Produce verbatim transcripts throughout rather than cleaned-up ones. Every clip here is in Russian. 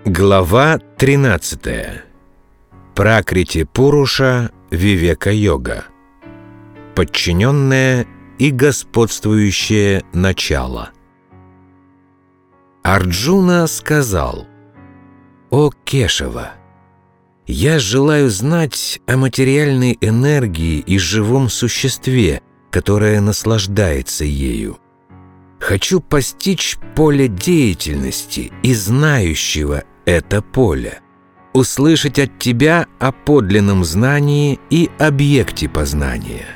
Глава тринадцатая. Пракрити Пуруша Вивека-йога. Подчиненное и господствующее начало. Арджуна сказал: «О Кешава, я желаю знать о материальной энергии и живом существе, которое наслаждается ею. Хочу постичь поле деятельности и знающего это поле, услышать от тебя о подлинном знании и объекте познания».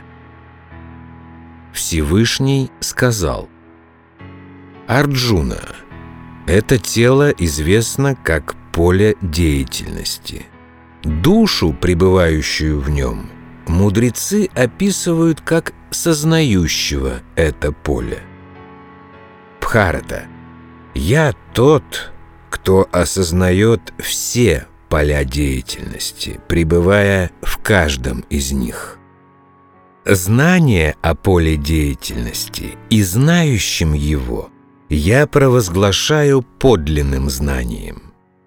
Всевышний сказал: «Арджуна, это тело известно как поле деятельности. Душу, пребывающую в нем, мудрецы описывают как сознающего это поле. Бхарата, я тот, кто осознает все поля деятельности, пребывая в каждом из них. Знание о поле деятельности и знающим его я провозглашаю подлинным знанием».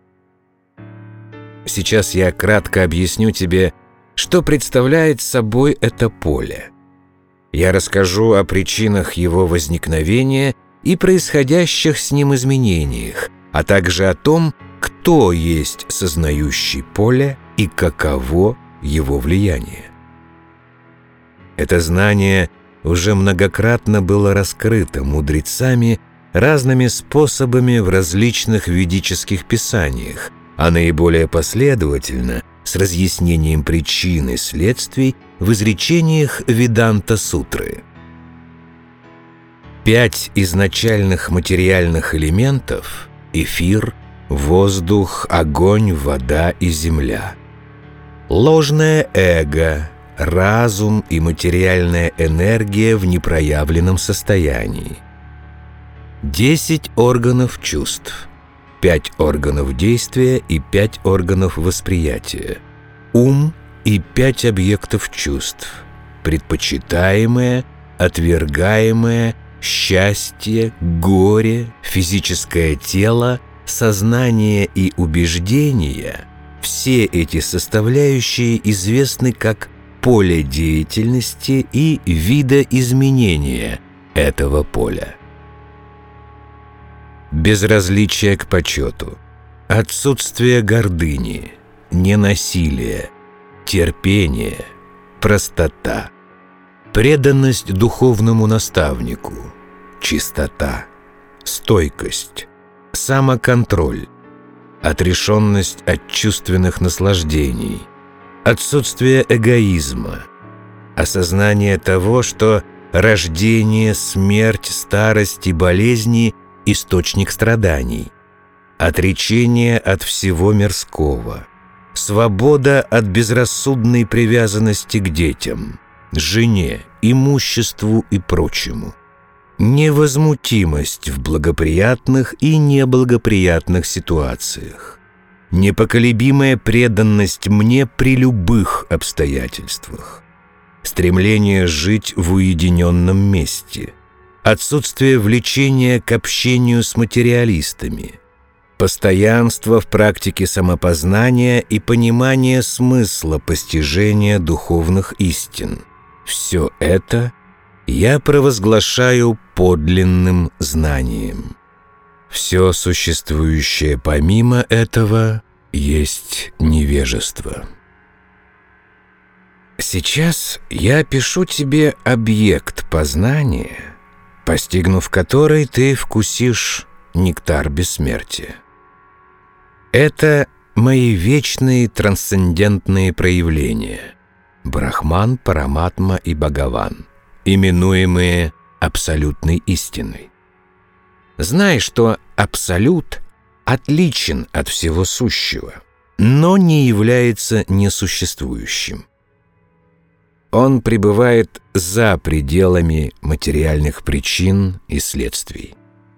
Сейчас я кратко объясню тебе, что представляет собой это поле. Я расскажу о причинах его возникновения и происходящих с ним изменениях, а также о том, кто есть сознающий поле и каково его влияние. Это знание уже многократно было раскрыто мудрецами разными способами в различных ведических писаниях, а наиболее последовательно с разъяснением причин и следствий в изречениях Веданта-сутры. Пять изначальных материальных элементов — эфир, воздух, огонь, вода и земля. Ложное эго, разум и материальная энергия в непроявленном состоянии. Десять органов чувств, пять органов действия и пять органов восприятия, ум и пять объектов чувств, предпочитаемое, отвергаемое, счастье, горе, физическое тело, сознание и убеждения. Все эти составляющие известны как поле деятельности и видоизменения этого поля. Безразличие к почету, отсутствие гордыни, ненасилие, терпение, простота, преданность духовному наставнику, чистота, стойкость, самоконтроль, отрешенность от чувственных наслаждений, отсутствие эгоизма, осознание того, что рождение, смерть, старость и болезни – источник страданий, отречение от всего мирского, свобода от безрассудной привязанности к детям, жене, имуществу и прочему, невозмутимость в благоприятных и неблагоприятных ситуациях, непоколебимая преданность мне при любых обстоятельствах, стремление жить в уединенном месте, отсутствие влечения к общению с материалистами, постоянство в практике самопознания и понимание смысла постижения духовных истин. Все это я провозглашаю подлинным знанием. Все существующее помимо этого есть невежество. Сейчас я пишу тебе объект познания, постигнув который ты вкусишь нектар бессмертия. Это мои вечные трансцендентные проявления — Брахман, Параматма и Бхагаван, именуемые абсолютной истиной. Знай, что абсолют отличен от всего сущего, но не является несуществующим. Он пребывает за пределами материальных причин и следствий.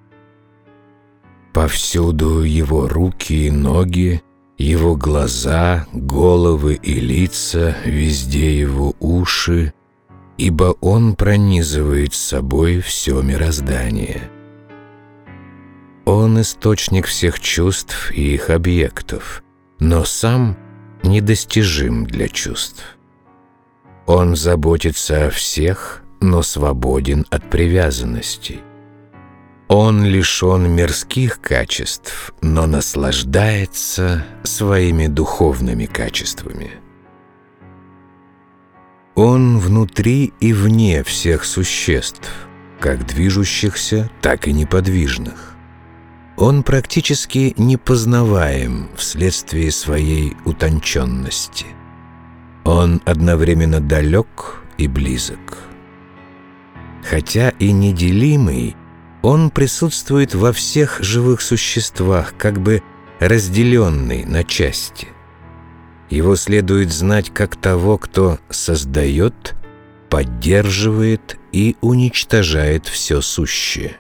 Повсюду его руки и ноги, его глаза, головы и лица, везде его уши, ибо он пронизывает собой все мироздание. Он источник всех чувств и их объектов, но сам недостижим для чувств. Он заботится о всех, но свободен от привязанностей. Он лишен мирских качеств, но наслаждается своими духовными качествами. Он внутри и вне всех существ, как движущихся, так и неподвижных. Он практически непознаваем вследствие своей утонченности. Он одновременно далек и близок. Хотя и неделимый, он присутствует во всех живых существах, как бы разделенный на части. Его следует знать как того, кто создает, поддерживает и уничтожает все сущее.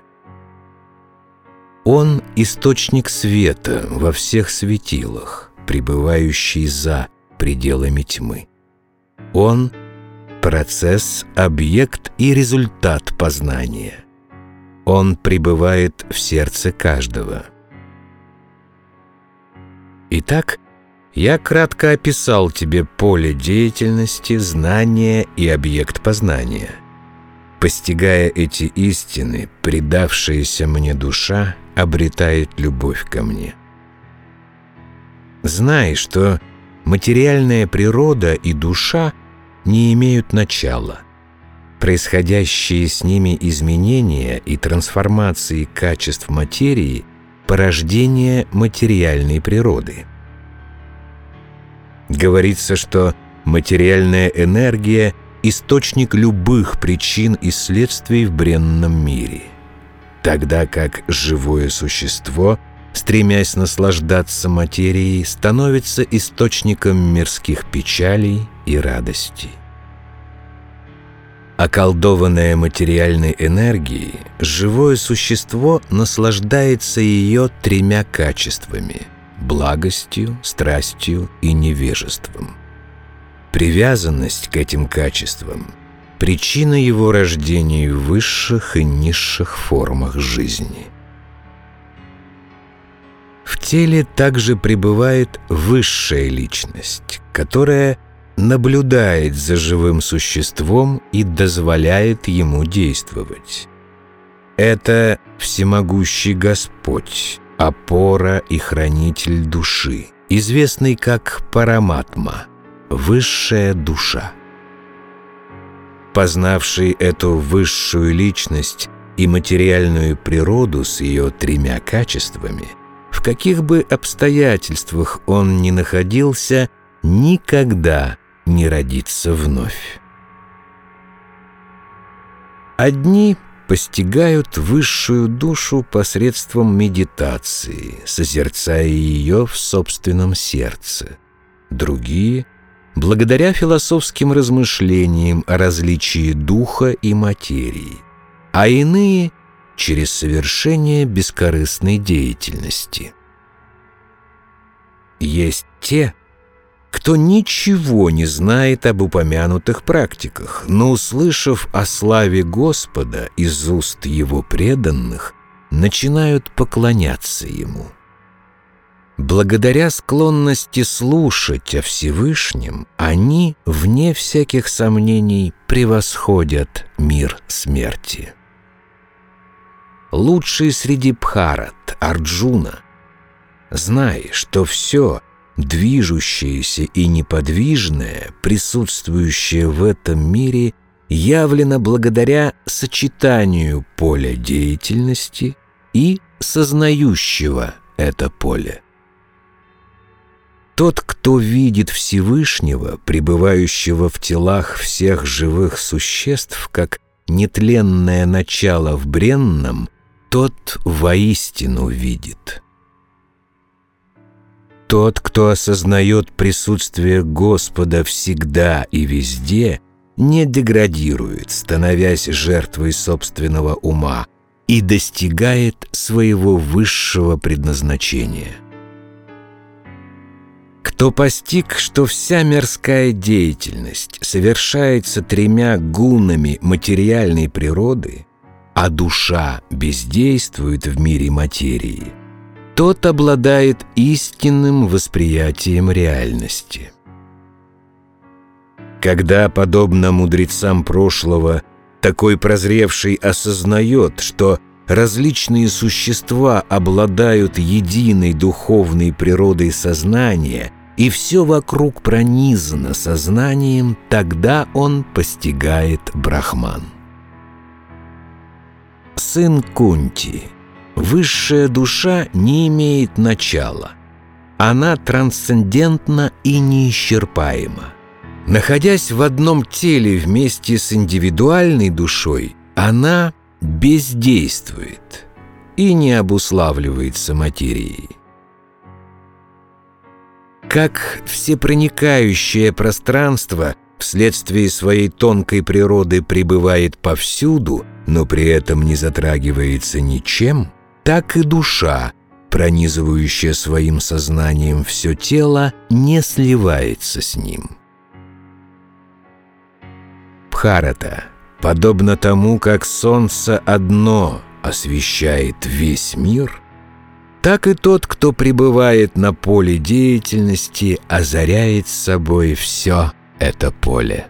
Он — источник света во всех светилах, пребывающий за пределами тьмы. Он — процесс, объект и результат познания. Он пребывает в сердце каждого. Итак, я кратко описал тебе поле деятельности, знания и объект познания. Постигая эти истины, предавшаяся мне душа обретает любовь ко мне. Знай, что материальная природа и душа не имеют начала. Происходящие с ними изменения и трансформации качеств материи – порождение материальной природы. Говорится, что материальная энергия – источник любых причин и следствий в бренном мире, тогда как живое существо, стремясь наслаждаться материей, становится источником мирских печалей и радостей. Околдованное материальной энергией, живое существо наслаждается ее тремя качествами – благостью, страстью и невежеством. Привязанность к этим качествам – причина его рождения в высших и низших формах жизни. В теле также пребывает высшая личность, которая наблюдает за живым существом и дозволяет ему действовать. Это всемогущий Господь, опора и хранитель души, известный как Параматма, высшая душа. Познавший эту высшую личность и материальную природу с ее тремя качествами, в каких бы обстоятельствах он ни находился, никогда не родится вновь. Одни постигают высшую душу посредством медитации, созерцая ее в собственном сердце. Другие — благодаря философским размышлениям о различии духа и материи, а иные — через совершение бескорыстной деятельности. Есть те, кто ничего не знает об упомянутых практиках, но, услышав о славе Господа из уст Его преданных, начинают поклоняться Ему. Благодаря склонности слушать о Всевышнем, они, вне всяких сомнений, превосходят мир смерти. Лучший среди Бхарат, Арджуна, знай, что все, движущееся и неподвижное, присутствующее в этом мире, явлено благодаря сочетанию поля деятельности и сознающего это поле. Тот, кто видит Всевышнего, пребывающего в телах всех живых существ, как нетленное начало в бренном, тот воистину видит. Тот, кто осознает присутствие Господа всегда и везде, не деградирует, становясь жертвой собственного ума, и достигает своего высшего предназначения. Кто постиг, что вся мирская деятельность совершается тремя гунами материальной природы, а душа бездействует в мире материи, тот обладает истинным восприятием реальности. Когда, подобно мудрецам прошлого, такой прозревший осознает, что различные существа обладают единой духовной природой сознания, и все вокруг пронизано сознанием, тогда он постигает Брахман. Сын Кунти. Высшая душа не имеет начала. Она трансцендентна и неисчерпаема. Находясь в одном теле вместе с индивидуальной душой, она бездействует и не обуславливается материей. Как всепроникающее пространство вследствие своей тонкой природы пребывает повсюду, но при этом не затрагивается ничем, так и душа, пронизывающая своим сознанием все тело, не сливается с ним. Бхарата. Подобно тому, как солнце одно освещает весь мир, так и тот, кто пребывает на поле деятельности, озаряет собой все это поле.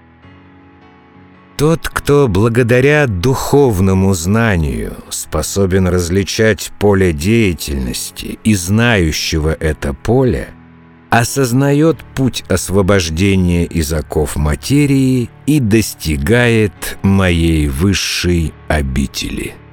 Тот, кто благодаря духовному знанию способен различать поле деятельности и знающего это поле, осознает путь освобождения из оков материи и достигает моей высшей обители.